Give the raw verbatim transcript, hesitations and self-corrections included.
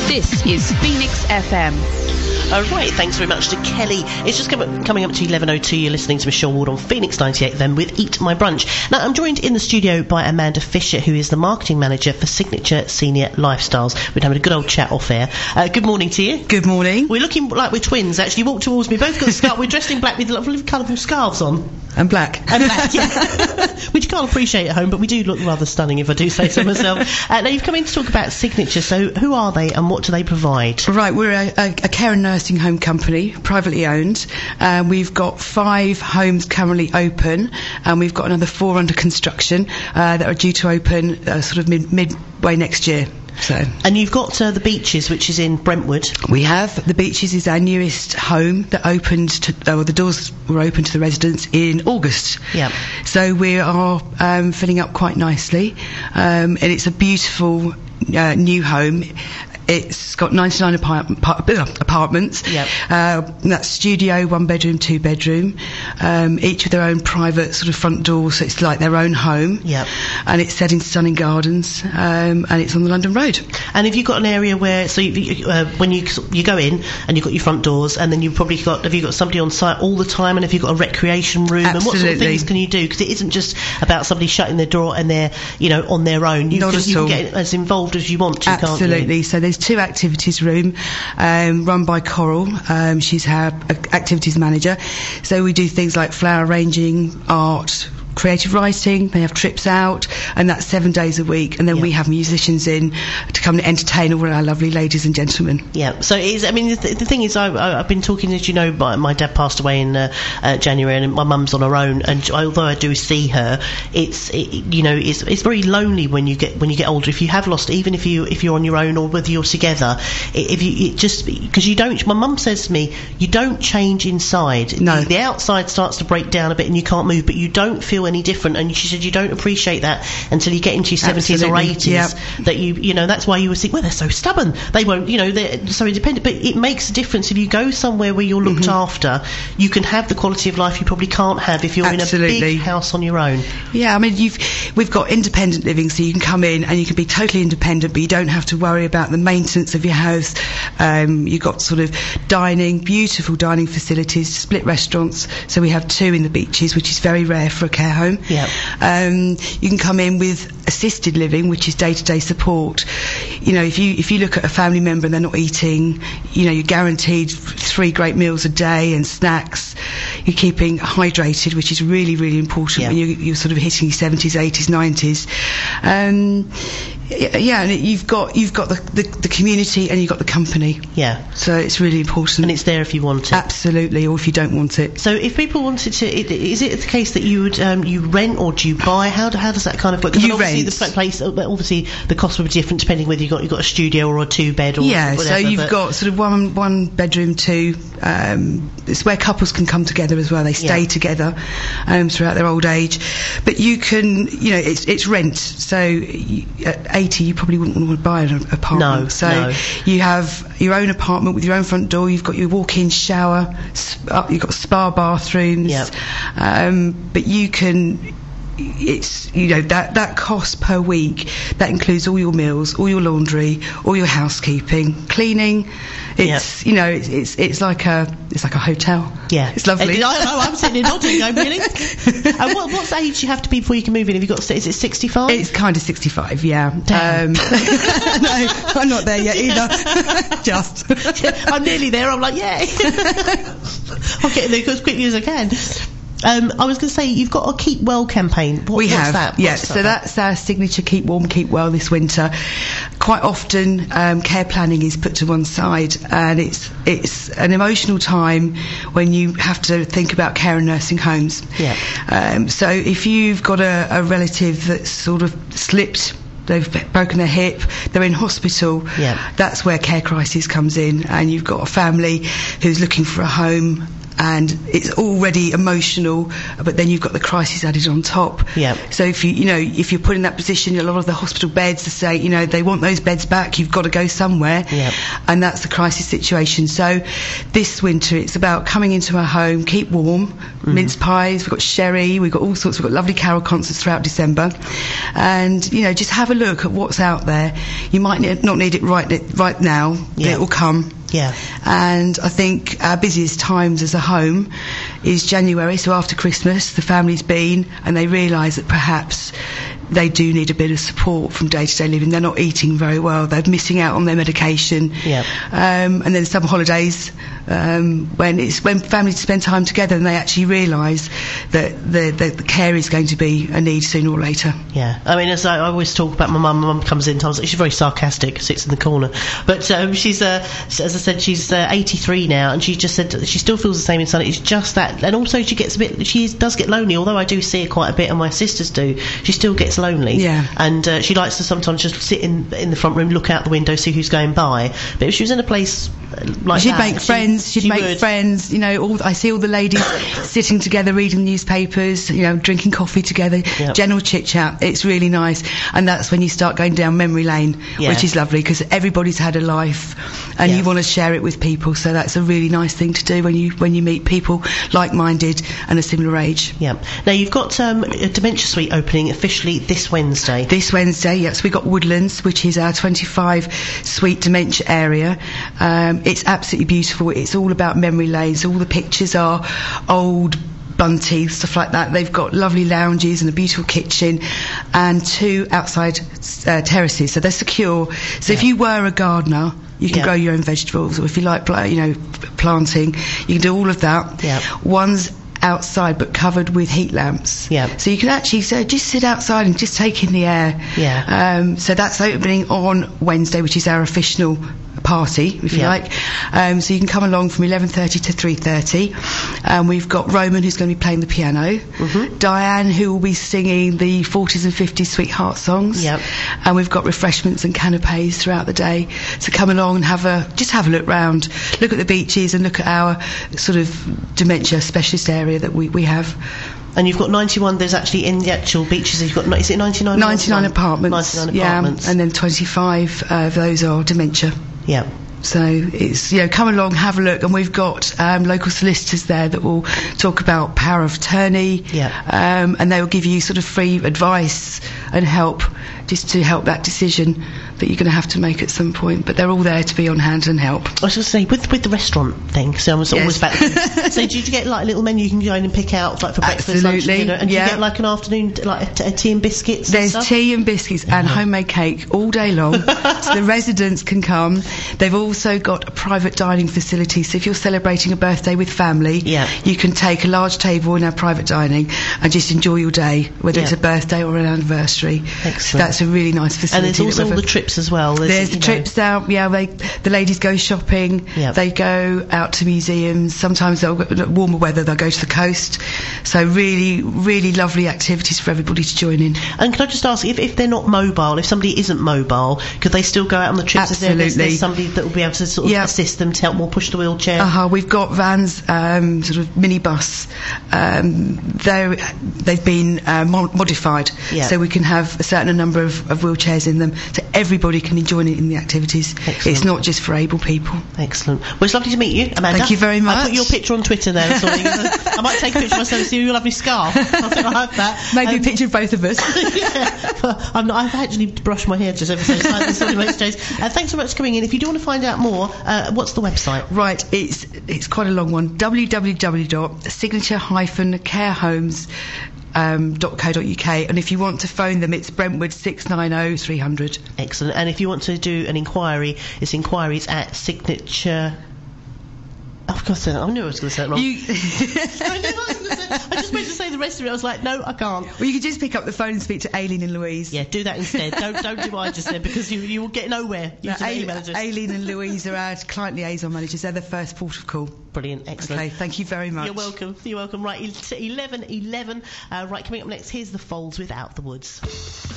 This is Phoenix F M. All right, thanks very much to Kelly. It's just com- coming up to eleven oh two. You're listening to Michelle Ward on Phoenix ninety-eight then with Eat My Brunch. Now, I'm joined in the studio by Amanda Fisher, who is the marketing manager for Signature Senior Lifestyles. We're having a good old chat off air. Uh, good morning to you. Good morning. We're looking like we're twins, actually. You walk towards me, both got scarves. We're dressed in black with lovely colourful scarves on. And black. And black, yeah. Which you can't appreciate at home, but we do look rather stunning, if I do say so myself. Uh, now, you've come in to talk about Signature, so who are they and what do they provide? Right, we're a, a, a care and nursing home company, privately owned. Uh, we've got five homes currently open, and we've got another four under construction uh, that are due to open uh, sort of mid, midway next year. So. And you've got uh, the Beaches, which is in Brentwood. We have. The Beaches is our newest home that opened to, uh, well, the doors were open to the residents in August. Yeah. So we are um, filling up quite nicely, um, and it's a beautiful uh, new home. It's got ninety-nine apart- apart- apartments. Yep. Uh, that's studio, one bedroom, two bedroom, um, each with their own private sort of front door, so it's like their own home. Yep. And it's set in stunning gardens, um, and it's on the London Road. And have you got an area where, so you, uh, when you you go in and you've got your front doors, and then you've probably got, have you got somebody on site all the time, and have you got a recreation room? Absolutely. And what sort of things can you do? Because it isn't just about somebody shutting their door and they're, you know, on their own. You Not can, at you all. can get as involved as you want to, Absolutely. can't you? So there's two activities room um, run by Coral. Um, she's our uh, activities manager. So we do things like flower arranging, art, creative writing. They have trips out, and that's seven days a week. And then yeah. we have musicians in to come and entertain all our lovely ladies and gentlemen. Yeah. So it's, I mean, the, th- the thing is, I, I, I've been talking, as you know, my, my dad passed away in uh, uh, January, and my mum's on her own. And although I do see her, it's it, you know, it's it's very lonely when you get when you get older. If you have lost, even if you if you're on your own or whether you're together, if you it just because you don't. My mum says to me, you don't change inside. No. The, the outside starts to break down a bit, and you can't move, but you don't feel any different. And she said you don't appreciate that until you get into your seventies or eighties. Yep. That you you know that's why you would think, well, they're so stubborn, they won't, you know, they're so independent. But it makes a difference if you go somewhere where you're looked mm-hmm. after. You can have the quality of life you probably can't have if you're Absolutely. in a big house on your own. Yeah, I mean, you've we've got independent living, so you can come in and you can be totally independent, but you don't have to worry about the maintenance of your house. Um, you've got sort of dining, beautiful dining facilities, split restaurants. So we have two in the Beaches, which is very rare for a care home. Yeah. Um, you can come in with assisted living, which is day-to-day support. You know, if you if you look at a family member and they're not eating, you know, you're guaranteed three great meals a day and snacks. You're keeping hydrated, which is really, really important yeah. when you, you're sort of hitting your seventies, eighties, nineties. Um, yeah, and you've got you've got the, the, the community and you've got the company. Yeah. So it's really important. And it's there if you want it. Absolutely, or if you don't want it. So if people wanted to, it, is it the case that you would um, you rent or do you buy? How do, how does that kind of work? 'Cause You obviously rent. the place, obviously the cost would be different depending whether you got you got a studio or a two bed or yeah. whatever. So you've but got sort of one one bedroom, two. Um, it's where couples can come together as well. They stay Yeah. together um, throughout their old age. But you can, you know, it's it's rent. So you, at eighty, you probably wouldn't want to buy an apartment. No, so no. you have your own apartment with your own front door. You've got your walk-in shower. Sp- you've got spa bathrooms. Yep. Um, but you can. It's, you know, that that cost per week, that includes all your meals, all your laundry, all your housekeeping, cleaning. It's Yep. you know it's, it's it's like a it's like a hotel. Yeah, it's lovely. And I know, I'm sitting there nodding, going, really? And what what's the age you have to be before you can move in? Have you got, is it sixty-five? It's kind of sixty-five, yeah. Damn. Um, no, I'm not there yet either. Just. Yeah, I'm nearly there. I'm like, yay! I'll get in there as quickly as I can. Um, I was going to say, you've got a Keep Well campaign. What, we what's have, that? yeah. What's So that? that's our signature Keep Warm, Keep Well this winter. Quite often, um, care planning is put to one side, and it's it's an emotional time when you have to think about care and nursing homes. Yeah. Um, so if you've got a, a relative that's sort of slipped, they've broken their hip, they're in hospital, Yeah. that's where Care Crisis comes in, and you've got a family who's looking for a home and it's already emotional, but then you've got the crisis added on top. Yeah. So if you, you know, if you're put in that position, a lot of the hospital beds to say, you know, they want those beds back, you've got to go somewhere. Yeah. And that's the crisis situation. So this winter, it's about coming into our home, keep warm, mm-hmm. mince pies, we've got sherry, we've got all sorts, we've got lovely carol concerts throughout December. And, you know, just have a look at what's out there. You might ne- not need it right, right now, but Yeah. it will come. Yeah. And I think our busiest times as a home is January, so after Christmas, the family's been, and they realise that perhaps they do need a bit of support from day-to-day living. They're not eating very well, they're missing out on their medication. Yeah. Um, and then summer holidays, um, when it's when families spend time together and they actually realise that the, the, the care is going to be a need sooner or later. Yeah, I mean, as I, I always talk about my mum, my mum comes in times, she's very sarcastic, sits in the corner, but um, she's, uh, as I said, she's uh, eighty-three now, and she just said that she still feels the same inside. It's just that, and also she gets a bit, she does get lonely, although I do see her quite a bit, and my sisters do, she still gets lonely. Yeah. And uh, she likes to sometimes just sit in in the front room, look out the window, see who's going by, but if she was in a place like she'd that, make she, friends, she'd she make would. friends, you know, all, I see all the ladies sitting together reading newspapers, you know, drinking coffee together, Yep. general chit-chat, it's really nice, and that's when you start going down memory lane, Yeah. which is lovely, because everybody's had a life, and Yeah. you want to share it with people, so that's a really nice thing to do when you when you meet people like-minded and a similar age. Yeah. Now you've got um, a dementia suite opening officially this Wednesday. This Wednesday, yes, we got Woodlands, which is our twenty-five suite dementia area. Um, it's absolutely beautiful. It's all about memory lanes. All the pictures are old Bunty, stuff like that. They've got lovely lounges and a beautiful kitchen and two outside uh, terraces, so they're secure. So Yeah. if you were a gardener, you can Yeah. grow your own vegetables, or if you like, pla- you know, planting, you can do all of that. Yeah. One's outside but covered with heat lamps. Yeah. So you can actually so just sit outside and just take in the air. Yeah. Um, so that's opening on Wednesday, which is our official party, if you Yeah. like. Um, so you can come along from eleven thirty to three thirty. Um, we've got Roman, who's going to be playing the piano. Mhm. Diane, who will be singing the forties and fifties sweetheart songs. Yep. And we've got refreshments and canapes throughout the day. So come along and have a just have a look round, look at the beaches and look at our sort of dementia specialist area that we, we have. And you've got ninety-one, there's actually in the actual beaches, you've got, is it ninety-nine? ninety-nine apartments. ninety-nine yeah, apartments. and then twenty-five uh, of those are dementia. Yeah. So it's, you know, come along, have a look, and we've got um, local solicitors there that will talk about power of attorney, Yeah. um, and they will give you sort of free advice and help just to help that decision that you're going to have to make at some point. But they're all there to be on hand and help. I was going to say, with with the restaurant thing, so I was always Yes. back. So do you get like a little menu you can go in and pick out, like for breakfast, lunch, Absolutely, and dinner? And do yeah. you get like an afternoon, like a, t- a tea and biscuits? There's and stuff? tea and biscuits and homemade cake all day long, so the residents can come. They've also got a private dining facility, so if you're celebrating a birthday with family, Yeah. you can take a large table in our private dining and just enjoy your day, whether it's Yeah. a birthday or an anniversary. Excellent. So that's a really nice facility. And there's that also all we've- the trips as well. There's the you know- trips out, yeah, they, the ladies go shopping, Yeah. they go out to museums, sometimes they'll go, warmer weather, they'll go to the coast. So really, really lovely activities for everybody to join in. And can I just ask, if, if they're not mobile, if somebody isn't mobile, could they still go out on the trips? Is there, there's, Absolutely. there's somebody that will be able to sort of Yeah. assist them to help more push the wheelchair? Uh-huh, we've got vans, um, sort of minibus. Um, they're, they've been uh, mo- modified, Yeah. so we can have a certain number of, of wheelchairs in them, so everybody can join in the activities. Excellent. It's not just for able people. Excellent. Well, it's lovely to meet you, Amanda. Thank you very I much. put your picture on Twitter there. Or something. I might take a picture of myself and see your lovely scarf. I think I have that. Maybe Um, a picture of both of us. yeah. Well, I'm not, I've actually brushed my hair just ever so slightly. Sorry, most days. Uh, thanks so much for coming in. If you do want to find out more, uh, what's the website? Right, it's it's quite a long one. w w w dot signature dash care homes dot co dot u k, and if you want to phone them, it's Brentwood six nine zero three hundred. Excellent. And if you want to do an inquiry, it's inquiries at signature. I've got to say that. I knew I was going to say it wrong. You I knew I was going to say. I just went to say the rest of it. I was like, no, I can't. well, you could just pick up the phone and speak to Aileen and Louise. Yeah, do that instead. don't don't do what I just said, because you you will get nowhere No, using the Ail- email address. Aileen and Louise are our client liaison managers. They're the first port of call. Brilliant, excellent. Okay, thank you very much. You're welcome. You're welcome. Right, eleven eleven. Uh, right, coming up next, here's the Folds with Out the Woods.